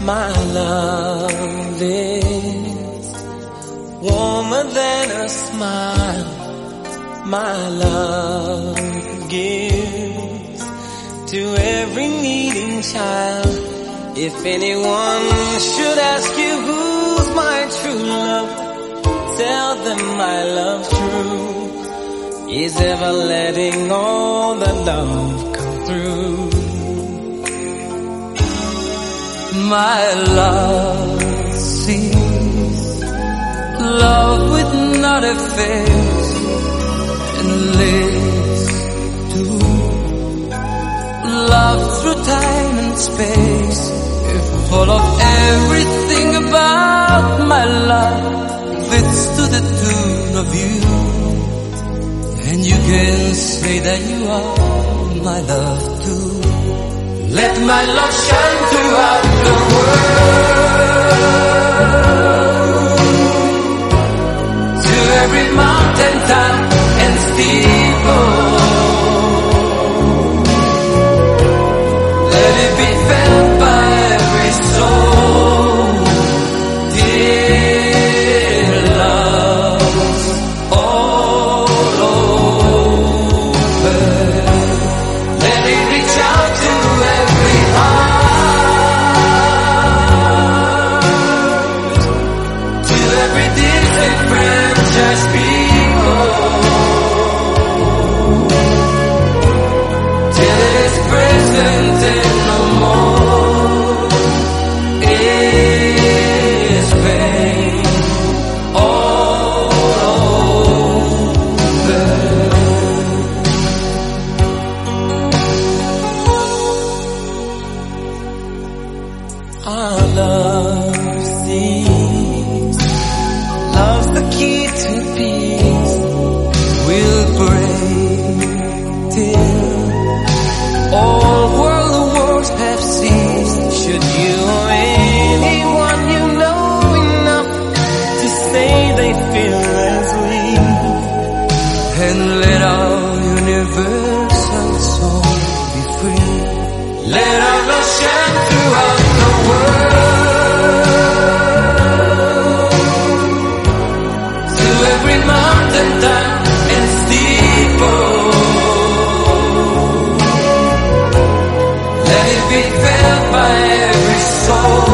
My love is warmer than a smile. My love gives to every needing child. If anyone should ask you who's my true love, tell them my love's true, is ever letting all the love come through. My love sees love with not a face, and lives to love through time and space. Full of everything about my love fits to the tune of you, and you can say that you are my love too. Let my love shine throughout the world, to every mountain top and steeple. Let it be felt by every soul. Dear love's all over. Let it reach out to every heart, to every disenfranchised people, till it is present and no more is pain all over. Our love sees, love's the key to peace. We'll break till all world wars have ceased. Should you or anyone you know enough to say they feel as we, and let our universal soul be free. Let our love shine throughout the world, to every mountain top and steeple. Let it be felt by every soul.